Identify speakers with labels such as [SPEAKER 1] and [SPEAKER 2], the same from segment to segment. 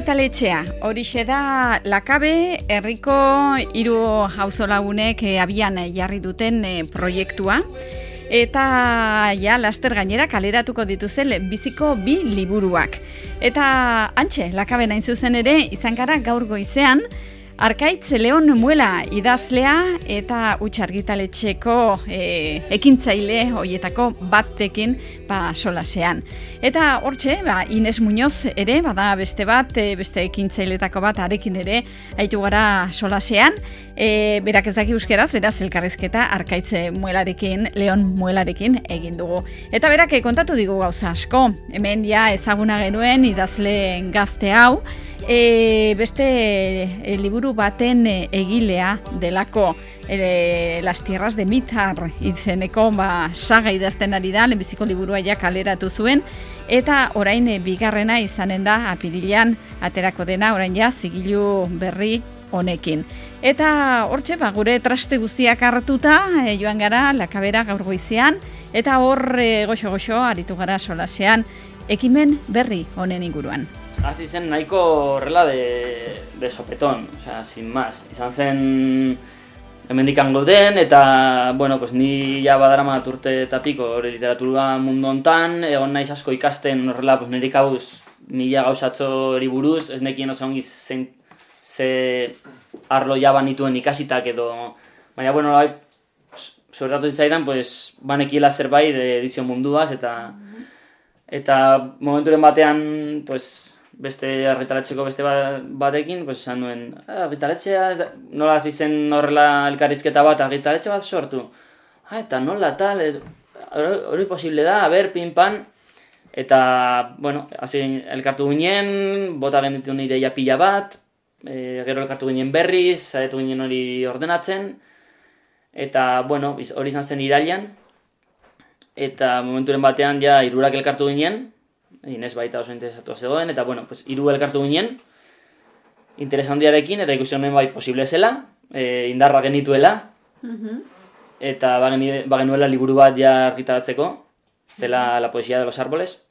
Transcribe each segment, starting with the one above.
[SPEAKER 1] argitaletxea, horixe da Lakabe, herriko 3 auzolagunek abian jarri duten proiektua. Eta ja, laster gainera kaleratuko dituzen biziko 2 liburuak. Eta antxe, Lakabe nain zuzen ere, izan gara gaur goizean, Arkaitz Leon Muela idazlea eta Huts argitaletxeko ekintzaile hoietako batekin solasean. Eta hortxe, Ines Muñoz ere, bada beste bat, beste ekintzailetako bat arekin ere, haitu gara solasean. Berak ez daki euskeraz, beraz elkarrizketa Arkaitz Muelarekin, Leon Muelarekin egin dugu. Eta berak kontatu digu gauza asko, hemen ja ezaguna genuen idazle gazte hau, beste liburu baten egilea delako, Las Tierras de Mítar izeneko saga idazten ari da, lehenbiziko liburua ja kaleratu zuen, eta orain bigarrena izanen da apirilean aterako dena, orain ja zigilu berri honekin. Eta hortxe, gure traste guztiak hartuta, joan gara Lakabera gaur goizean, eta hor goxo-goxo aritu gara solasean ekimen berri honen inguruan.
[SPEAKER 2] Hasi zen nahiko horrela de sopetón, osea, sin más. Izan zen hemendikan gauden eta, bueno, pues ni ja badaramat urte eta piko hori literatura mundu hontan, egon naiz asko ikasten horrela, pues niri kabuz 1000 gauzatxo hori buruz, ez nekien oso ongi ze arlo ja banituen ikasitak edo, baina, bueno, suertatu zitzaidan, pues, banekiela zerbait edizio munduaz eta momenturen batean, pues, beste argitaletxeko beste batekin, pues esan duen, argitaletxea, nola hasi zen horrela elkarrizketa bat, argitaletxe bat sortu. Eta nola tal, hori posible da, pinpan. Eta, bueno, hasi elkartu ginen, bota genitu ideia pila bat, gero elkartu ginen berriz, saiatu ginen hori ordenatzen, eta, bueno, hori izan zen irailean, eta momenturen batean ja 3 elkartu ginen, Ines baita oso interesatu zegoen, eta, bueno, pues 3 elkartu ginen, interes handiarekin, eta ikusi honen bai posible zela, indarra genituela, eta bagenuela liburu bat ja argitaratzeko, zela La poesía de los árboles,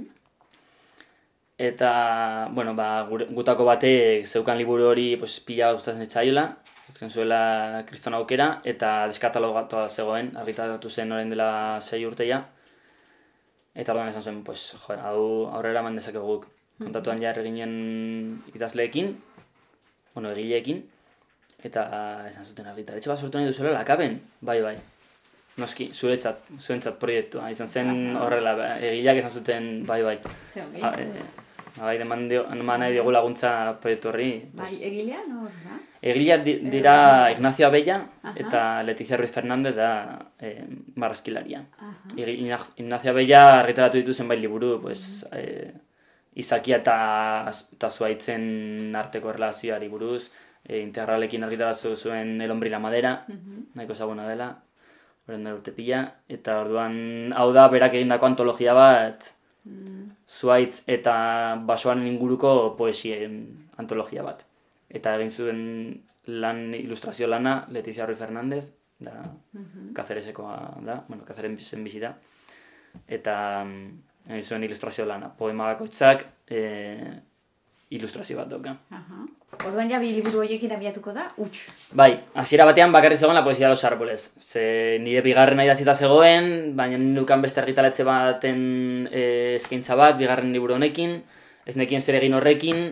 [SPEAKER 2] eta, bueno, gutako batek zeukan liburu hori pues, pila gustatzen etxaiola, zuela kriston aukera, eta deskatalogatua zegoen, argitaratu zen orain dela 6 urteia. Eta orduan esan zuen, pues, hau aurrera eman dezakegu guk. Kontatuan jarri ginen idazleekin, bueno, egileekin, eta esan zuten argitaletxe bat sortu nahi duzuela Lakaben. Bai. Noski, zuentzat proiektua. Izan zen horrela, egileak esan zuten, bai. Bai, eman nahi diogu laguntza proiektu horri.
[SPEAKER 1] Bai, egilea, no horra?
[SPEAKER 2] Egileak dira Ignacio Abella eta Letizia Ruiz Fernández da marrazkilaria. Ignacio Abella argitaratu ditu zenbait liburu, pues, izakia eta zuaitzen arteko relazioari buruz, integralekin argitaratu zuen El hombre y la madera, nahiko ezaguna dela, horren da urte pila, eta orduan hau da berak egindako antologia bat, zuaitz eta basoaren inguruko poesien antologia bat. Eta egin zuen ilustrazio lana Letizia Ruiz Fernández, da Kazeresekoa da, bueno, Kazeren bizi da. Eta egin zuen ilustrazio lana, poema bakoitzak ilustrazio bat doka.
[SPEAKER 1] Orduan ja 2 liburu horiekin abiatuko da, Huts.
[SPEAKER 2] Bai, hasiera batean bakarrik zegoen La poesía de los árboles. Ze nire bigarrena idatzita zegoen, baina nukan beste argitaletxe baten eskaintza bat, bigarren liburu honekin, ez nekien zer egin horrekin,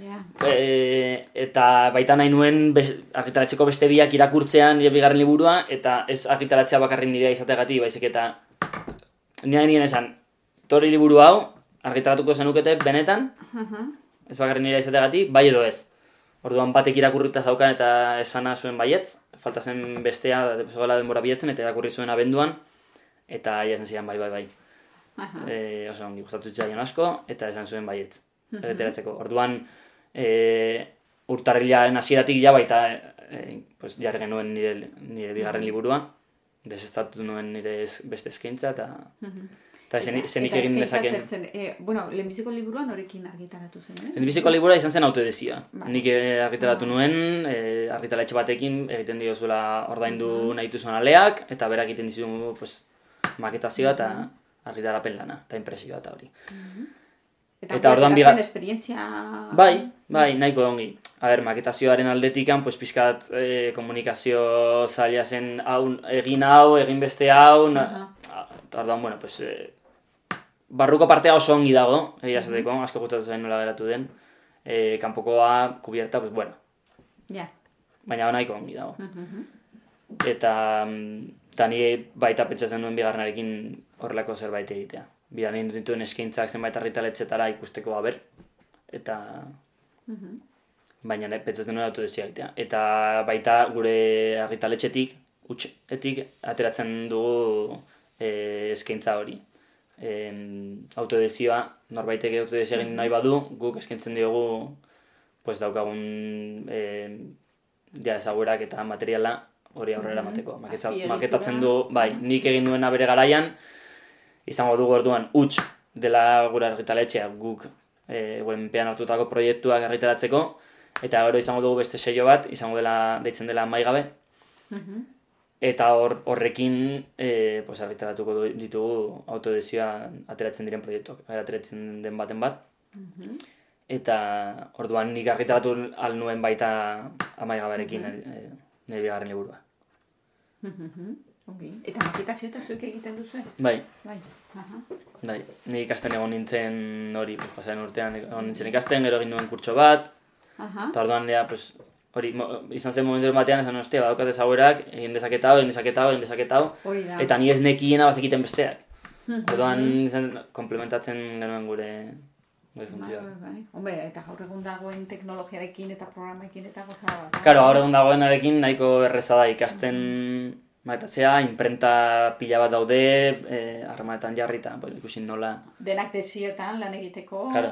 [SPEAKER 2] eta baita nahi nuen argitaletxeko beste biak irakurtzean nire bigarren liburua, eta ez argitaletxea bakarrik nirea izategatik, baizik eta nire nien esan, tori liburu hau argitaratuko zenukete benetan, ez bakarrik nirea izategatik, bai edo ez. Orduan batek irakurrita zaukan eta esana zuen baietz, falta zen bestea, zegoela denbora biletzen, eta irakurri zuen abenduan, eta esan zidan bai. Oso ongi gustatu zitzaion asko, eta esan zuen baietz, egiteratzeko. Orduan, urtarrilaren hasieratik ja baita jarri genuen nire bigarren liburua, desestatu nuen nire beste eskaintza, eta zenik egin dezaken.
[SPEAKER 1] Bueno, lehenbiziko liburuan norekin argitaratu zen,
[SPEAKER 2] Lehenbiziko liburua izan zen autoedizioa. Nik argitaratu nuen, argitaletxe batekin egiten diozuela ordaindu nahi duzuen aleak, eta berak egiten dizu maketazioa eta argitarapen lana, eta impresioa eta hori.
[SPEAKER 1] Eta orduan bigarren esperientzia...
[SPEAKER 2] Bai, nahiko ongi. A ber, maketazioaren aldetikan, pues pizkat komunikazio zaila zen egin beste hau, orduan, bueno, pues barruko partea oso ongi dago, egia esateko, asko gustatu zen nola geratu den. Kanpokoa, kubierta, pues bueno. Baina nahiko ongi dago. Eta ni baita pentsatzen nuen bigarrenarekin horrelako zerbait egitea. Bidan dituen eskaintzak zenbait argitaletxetara ikusteko ber. Eta... Baina pentsatzen nuen autodesio egitea. Eta baita gure argitaletxetik, utxetik, ateratzen dugu eskaintza hori. Autodesioa, norbaitek autodesioa egin nahi badu, guk eskaintzen diogu pues daukagun ezagurak eta materiala hori aurrera mateko. Maketatzen du, bai, nik egin nuena bere garaian, izango dugu orduan huts dela gure argitaletxea guk menpean hartutako proiektuak argitaratzeko, eta gero izango dugu beste sello bat, izango dela, deitzen dela Maigabe, eta horrekin argitaratuko ditugu autodesioa ateratzen diren proiektuak, ateratzen den baten bat. Eta orduan nik argitaratu al nuen baita Maigaberekin nire bigarren liburua.
[SPEAKER 1] Eta maketazio eta zuek egiten duzu?
[SPEAKER 2] Bai. Ni ikasten egon nintzen hori, pasaren urtean egon nintzen ikasten, gero egin nuen kurtso bat, eta orduan hori izan zen momentu batean, esan ostia, badaukat ezagurak, egin dezaket hau, eta ni ez nekiena bazekiten besteak. Orduan komplementatzen genuen gure funtzioa.
[SPEAKER 1] Hombre, eta gaur egun dagoen teknologiarekin eta programekin eta goza bat.
[SPEAKER 2] Karo, gaur egun dagoenarekin nahiko erreza da ikasten maketatzea, imprenta pila bat daude, harremanetan jarrita, ikusi nola.
[SPEAKER 1] Denak desiotan lan egiteko.
[SPEAKER 2] Karo.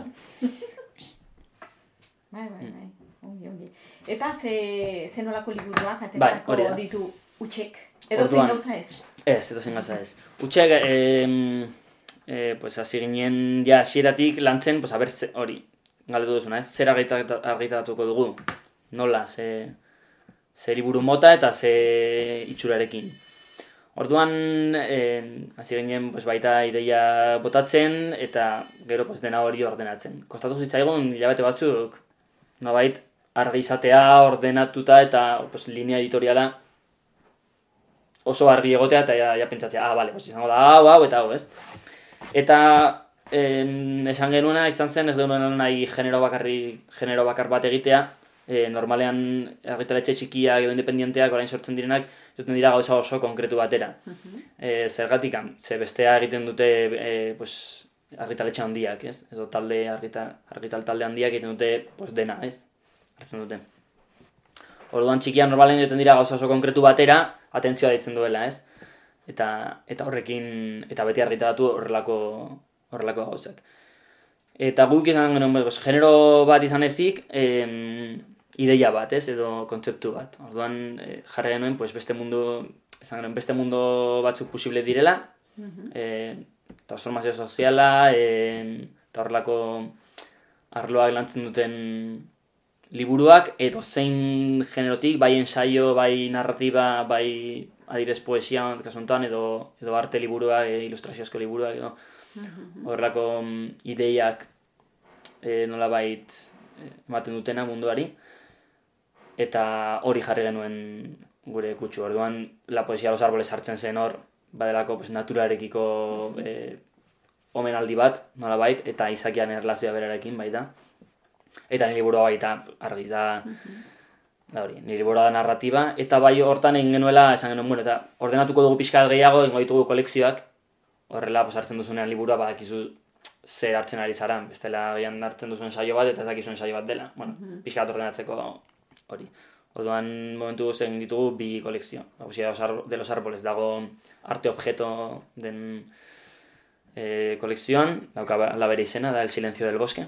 [SPEAKER 1] Bai. Ongi. Eta ze nolako liburuak aterako ditu utxek? Edo zein gauza ez?
[SPEAKER 2] Ez, edo zein gauza ez. Utxek, hasi ginen hasieratik lantzen, hori, galdetu duzuna, zer argitaratuko dugu? Nola, ze liburu mota eta ze itxurarekin. Orduan, hasi ginen baita ideia botatzen eta gero dena hori ordenatzen. Kostatu zitzaigun hilabete batzuk, nobait argi izatea, ordenatuta eta linea editoriala oso argi egotea eta ja pentsatzea, bale, izango da hau eta hau, ez? Eta esan genuena izan zen, ez duen nahi genero bakar bat egitea, normalean argitaletxe txikiak edo independienteak orain sortzen direnak, sortzen dira gauza oso konkretu batera. Zergatik, ze bestea egiten dute argitaletxe handiak, ez? Edo argital talde handiak egiten dute dena, ez? Hartzen dute. Orduan txikian normalean egiten dira gauza oso konkretu batera, atentzioa deitzen duela, ez? Eta horrekin, eta beti argitaratu horrelako gauzak. Eta guk izan genuen, genero bat izan ezik, ideia bat, ez, edo kontzeptu bat. Orduan jarri genuen, beste mundu batzuk posible direla, transformazio soziala, eta horrelako arloak lantzen duten liburuak, edo zein generotik, bai ensaio, bai narratiba, bai adibidez poesia kasuntan, edo arte liburuak, ilustraziozko liburuak, edo horrelako ideiak nolabait ematen dutena munduari, eta hori jarri genuen gure kutsu. Orduan, la poesia los árboles hartzen zen hor, badelako naturarekiko omenaldi bat, nolabait, eta izakian erlazioa berarekin baita. Eta nire liburua baita argi da, nire liburua da narratiba, eta bai hortan egin genuela, esan genuen, eta ordenatuko dugu pixka gehiago, egingo ditugu kolekzioak, horrela hartzen duzunean liburua badakizu zer hartzen ari zaran, bestela gian hartzen duzuen saio bat, eta ez dakizuen saio bat dela, pixka bat ordenatzeko hori. Orduan momentu egin ditugu bi kolekzio, Poesía de los árboles dago arte objeto den kolekzioan, dauka la bere izena, da El silencio del bosque.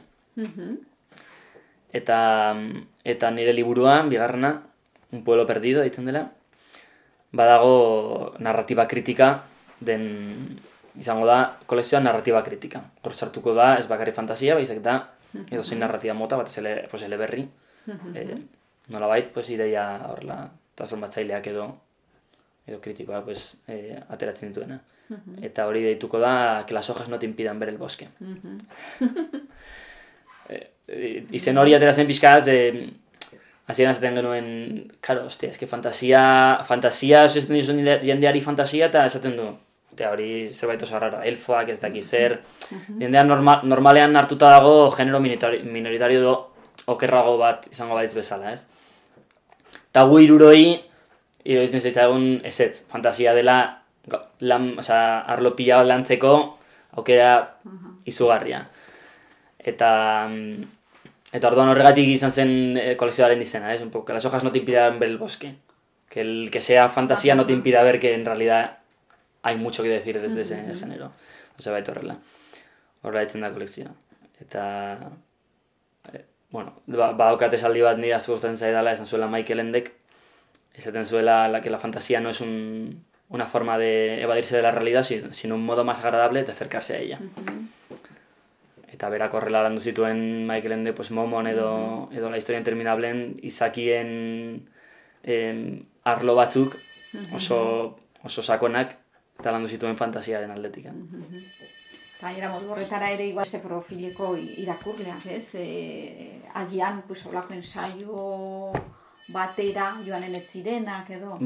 [SPEAKER 2] Eta nire liburuan, bigarrena, Un pueblo perdido, ditzen dela, badago narratiba kritika den, izango da, kolekzioan narratiba kritika. Hor sartuko da, ez bakarri fantasia, baizik da, edo zein narratiba mota, bat ez eleberri, nolabait, ideia horrela transformatzaileak edo kritikoak ateratzen dituena. Eta hori deituko da, que las hojas no te impidan ver el bosque. izen hori atera zen pixkaz, hasieran esaten genuen, karo, ostia, eske fantasia, esaten dizun jendeari fantasia, eta esaten du, hori zerbait oso rara, elfoak ez daki zer, jendean normalean hartuta dago genero minoritario edo okerrago bat izango balitz bezala, ez? Eta gu iruroi, iruditzen zaitzagun ezetz, fantasia dela arlo pila bat lantzeko aukera izugarria. Eta orduan horregatik izan zen kolekzioaren izena, ¿es? Un poco, que las hojas no te impidan ver el bosque. Que el que sea fantasía no te impida ver que en realidad hay mucho que decir desde ese género. Ose baita horrela. Horrela ditzen da kolekzioa. Eta, bueno, badaukat esaldi bat nire asko gustatzen zaidala, esan zuela Michael Endek, esaten zuela que la fantasía no es una forma de evadirse de la realidad, sino un modo más agradable de acercarse a ella. Eta berak horrela landu zituen Michael Ende, pues Momon edo La historia interminableen izakien arlo batzuk oso sakonak eta landu zituen fantasiaren atletik.
[SPEAKER 1] Eta era modu horretara ere igual este profileko irakurleak, ez? Agian, pues, olako ensaio batera joanen ez zirenak edo,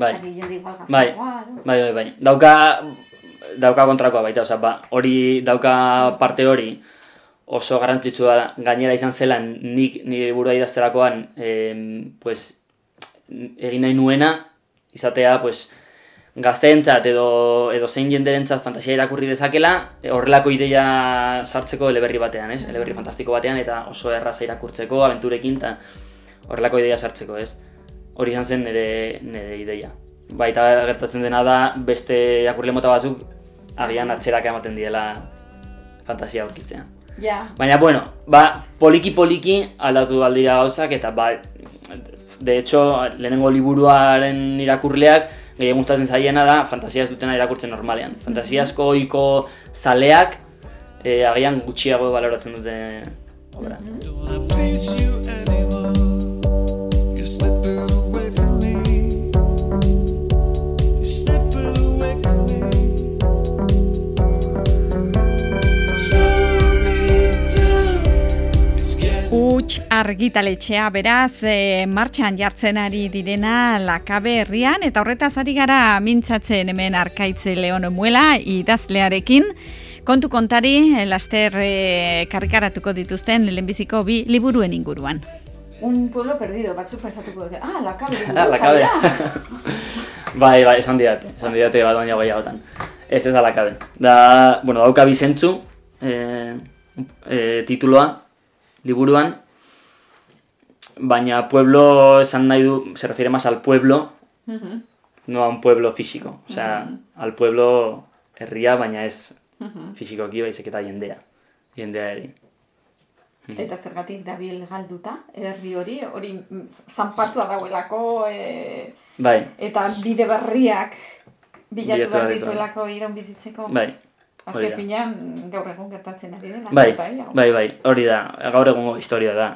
[SPEAKER 2] bai. Dauka kontrakoa baita, hori dauka parte hori oso garrantzitsua gainera izan zelan nire burua idazterakoan pues, egin nahi nuena izatea pues, gazteentzat edo zein jenderentzat fantasia irakurri dezakela horrelako ideia sartzeko eleberri batean, ez? Eleberri fantastiko batean eta oso erraza irakurtzeko, abenturekin eta horrelako ideia sartzeko, ez? Hori izan zen nire ideia. Baita gertatzen dena da beste irakurle mota batzuk agian atzeraka ematen diela fantasia aurkitzea.
[SPEAKER 1] Yeah.
[SPEAKER 2] Baina, bueno, poliki aldatu baldira gauzak eta de hecho, lehenengo liburuaren irakurleak gehien gustatzen zaiena da fantasia ez dutena irakurtzen normalean. Fantasiazko ohiko zaleak agian gutxiago baloratzen dute obra.
[SPEAKER 1] Huts argitaletxea beraz martxan jartzen ari direna Lakabe herrian eta horretaz ari gara mintzatzen hemen Arkaitz Leon Muela idazlearekin kontu kontari laster karrikaratuko dituzten lehenbiziko bi liburuen inguruan. Un pueblo perdido, batzuk pensatuko dute, Lakabe.
[SPEAKER 2] Lakabe. Bai, esan didate bat baina gehiagotan. Ez da Lakabe. Dauka bizentzu tituloa liburuan, baina pueblo esan nahi du, se refiere más al pueblo, no a un pueblo físico. O sea, al pueblo herria, baina ez fisikoki baizik eta jendea eri.
[SPEAKER 1] Eta zergatik dabil galduta, herri hori zanpatua dagoelako,
[SPEAKER 2] bai.
[SPEAKER 1] Eta bide berriak bilatu behar dituelako iraun bizitzeko.
[SPEAKER 2] Bai.
[SPEAKER 1] Azken finean, gaur egun gertatzen ari dela.
[SPEAKER 2] Bai, hori da, gaur egungo historia da.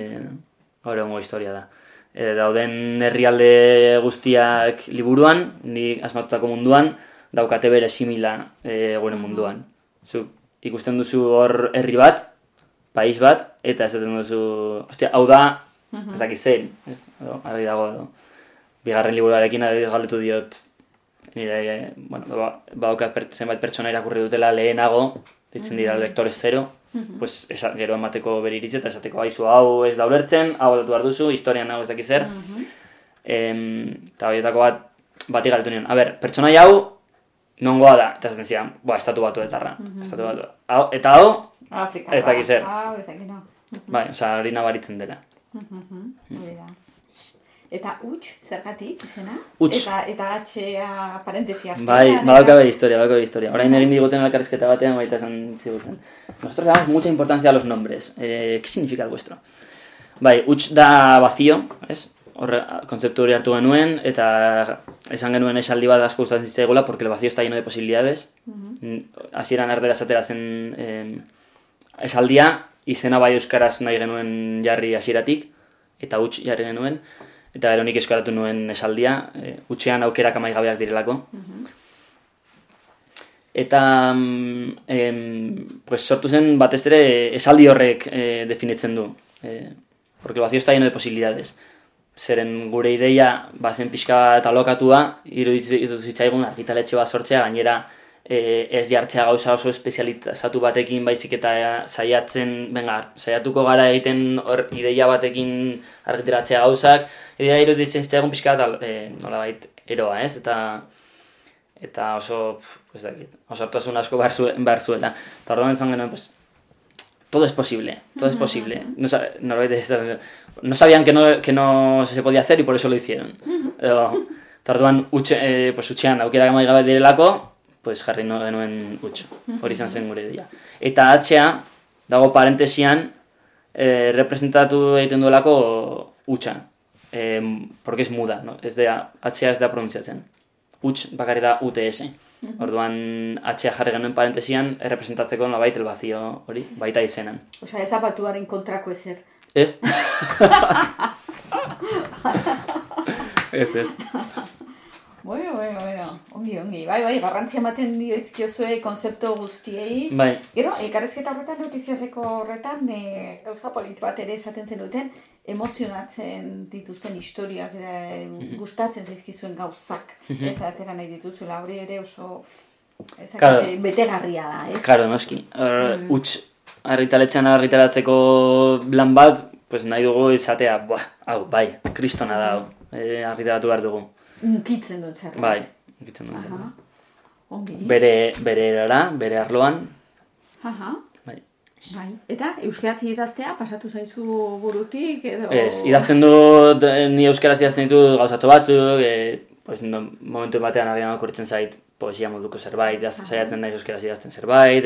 [SPEAKER 2] Dauden herrialde guztiak liburuan, ni asmatutako munduan, daukate bere simila gure munduan. Ikusten duzu hor herri bat, país bat, eta esaten duzu, ostia, hau da, ez dakit zein, argi dago edo. Bigarren liburuarekin galdetu diot, nire, badaukat zenbait pertsona irakurri dutela lehenago, ditzen dira lektores zero, pues gero emateko bere iritze eta esateko haizu hau ez da ulertzen, hau aldatu behar duzu, historian hau ez dakiz zer. Eta horietako bati galdetu nion, pertsonai hau nongoa da, eta esaten zidan, estatu batuetarra. Eta hau, ez dakiz zer. Hori nabaritzen dela.
[SPEAKER 1] Eta huts, zergatik izena?
[SPEAKER 2] Huts.
[SPEAKER 1] Eta atxea parentesiak.
[SPEAKER 2] Bai, badaukabe historia. Orain egin diguten elkarrizketa batean, baita esan ziguten. Nosotros le damos mucha importancia a los nombres. ¿Qué significa el vuestro? Bai, huts da vacío, ez? Kontzeptu hori hartu genuen, eta esan genuen esaldi bat asko gustatzen zitzaigula, porque el vacío está lleno de posibilidades. Hasieran erdera esatera zen esaldia, izena bai euskaraz nahi genuen jarri hasieratik, eta huts jarri genuen. Eta gero nik eskaratu nuen esaldia, hutsean aukerak amaigabeak direlako. Eta pues sortu zen batez ere esaldi horrek definitzen du. Porque el vacío está lleno de posibilidades. Zeren gure ideia bazen pixka eta lokatua, iruditu zitzaigun argitaletxe bat sortzea, gainera ez jartzea gauza oso espezializatu batekin baizik eta saiatuko gara egiten ideia batekin argitaratzea gauzak, ideia iruditzen zitzaigun pixka eta nolabait eroa, ez? Eta oso, ez dakit, oso hartasun asko behar zuela. Eta orduan izan genuen, pues, todo es posible. No sabían que no se podía hacer y por eso lo hicieron. Eta orduan, utxean aukera gamai gabe direlako, pues jarri genuen utxo. Hori izan zen gure ideia. Eta H-a, dago parentesian, representatu egiten duelako utxa. Porque es muda, no? H-a ez da pronuntziatzen. Utx bakarri da UTS. Orduan H-a jarri genuen parentesian representatzeko nolabait el vacío hori, baita izenan.
[SPEAKER 1] Osea, ez zapatuaren kontrako ezer.
[SPEAKER 2] Ez? Ez.
[SPEAKER 1] Bueno. Ongi. Bai, garrantzia ematen dizkiozue konzeptu guztiei.
[SPEAKER 2] Bai.
[SPEAKER 1] Gero, elkarrezketa horretan, notiziaseko horretan, gauza polit bat ere esaten zenuten, emozionatzen dituzten historiak, gustatzen zaizkizuen gauzak. Ez atera nahi dituzuela, hori ere oso betegarria da, ez?
[SPEAKER 2] Karo, noski. Huts argitaletxean argitaratzeko lan bat, pues nahi dugu izatea, hau, bai, kristona da, argitaratu behar dugu.
[SPEAKER 1] Unkitzen dut zerbait.
[SPEAKER 2] Bai, unkitzen dut zerbait.
[SPEAKER 1] Ongi.
[SPEAKER 2] Bere erara, bere arloan. Bai.
[SPEAKER 1] Eta euskaraz idaztea pasatu zaizu burutik edo...
[SPEAKER 2] Ez, idazten dut, ni euskaraz idazten ditut gauzatu batzuk, momentu batean agian okurritzen zait poesia moduko zerbait, saiatzen naiz euskaraz idazten zerbait,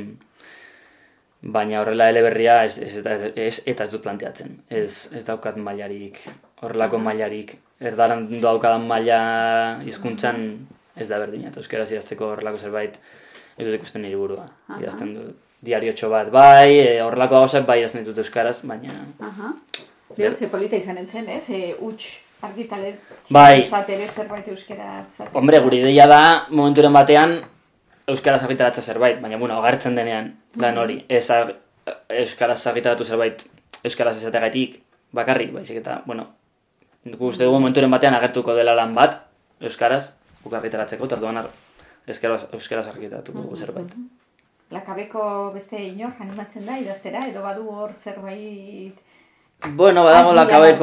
[SPEAKER 2] baina horrela eleberria ez dut planteatzen. Ez daukat mailarik, horrelako mailarik. Erdaran daukadan maila hizkuntzan ez da berdina, eta euskaraz idazteko horrelako zerbait ez dut ikusten nire burua. Idazten dut diariotxo bat bai, horrelako gauzak bai idazten ditut euskaraz, baina...
[SPEAKER 1] Leo, ze polita izan entzen, ez? Huts argitaletxe ere zerbait euskaraz...
[SPEAKER 2] Hombre, gure ideia da, momenturen batean, euskaraz argitaratzea zerbait, baina, agertzen denean, lan hori. Ez euskaraz argitaratu zerbait, euskaraz izateagatik bakarrik, baizik eta, uste dugu momenturen batean agertuko dela lan bat, euskaraz, guk argitaratzeko, orduan euskaraz argitaratuko zerbait.
[SPEAKER 1] Lakabeko beste inor animatzen da idaztera, edo badu hor zerbait...
[SPEAKER 2] Badago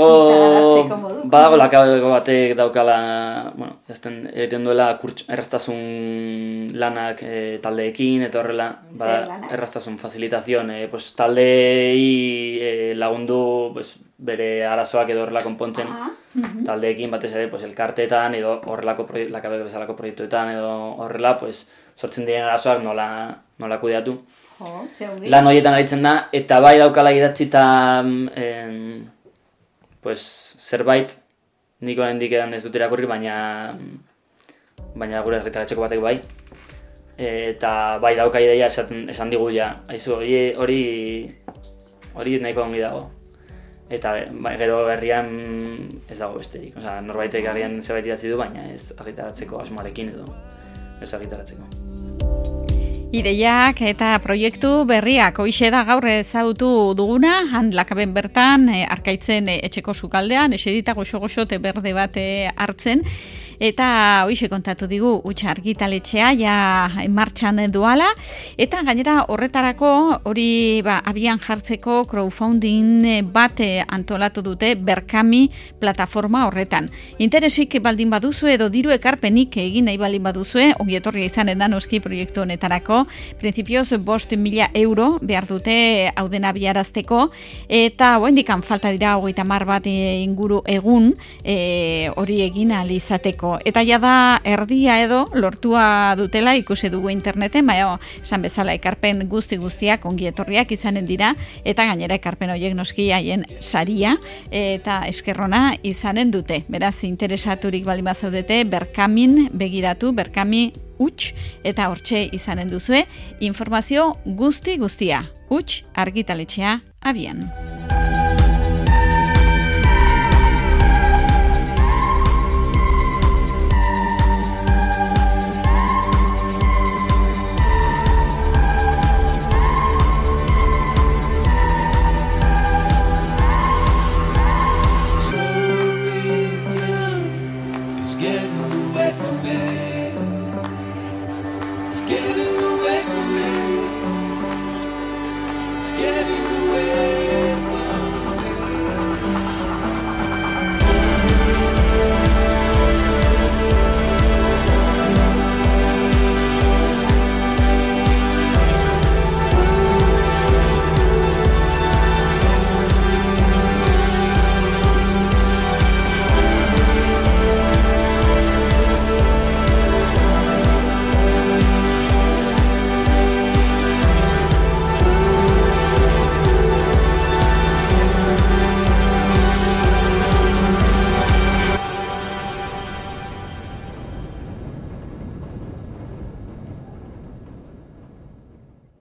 [SPEAKER 2] lakabeko batek daukala, egiten duela erraztasun lanak taldeekin, eta horrela, erraztasun facilitazion, taldei lagundu bere arazoak edo horrela konpontzen taldeekin, batez ere elkarteetan, edo horrelako lakabeko bezalako proiektuetan, edo horrela, sortzen diren arazoak nola kudeatu. Lan horietan aritzen da, eta bai daukala idatzita zerbait, nik oraindik ez dut irakurri, baina gure argitaletxeko batek bai. Eta bai dauka ideia esan digu ja, hori nahiko ongi dago. Eta gero berrian ez dago besterik, norbaitek agian zerbait idatzi du, baina ez argitaratzeko asmoarekin edo ez argitaratzeko.
[SPEAKER 1] Ideiak eta proiektu berriak hoixe da gaur ezagutu duguna, Lakaben bertan, Arkaitzen etxeko sukaldean, eserita goxo-goxo te berde bat hartzen, eta hoixe kontatu digu Huts argitaletxea ja martxan duala, eta gainera horretarako hori abian jartzeko crowdfunding bat antolatu dute Berkami plataforma horretan. Interesik baldin baduzu edo diru ekarpenik egin nahi baldin baduzue, ongi etorria izanen da noski proiektu honetarako, principios 5.000 euro behar dute hau dena biarazteko, eta oraindikan falta dira 30 bat inguru egun hori egin ahal izateko. Eta ja da erdia edo lortua dutela ikusi dugu interneten, baina esan bezala ekarpen guztiak ongi etorriak izanen dira, eta gainera ekarpen horiek noski haien saria eta eskerrona izanen dute. Beraz, interesaturik baldin bazaudete, Berkamin begiratu, Berkami Huts, eta hortxe izanen duzue informazio guztia. Huts argitaletxea abian.